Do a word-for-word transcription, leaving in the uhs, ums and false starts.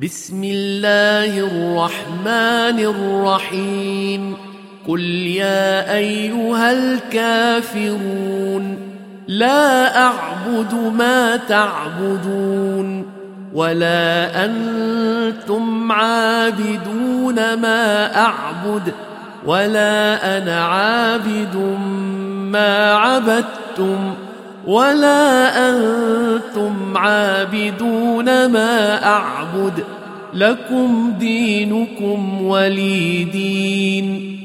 بسم الله الرحمن الرحيم. قل يا أيها الكافرون لا أعبد ما تعبدون ولا أنتم عابدون ما أعبد ولا أنا عابد ما عبدتم ولا أنتم عابدون ما أعبد لكم دينكم ولي دين.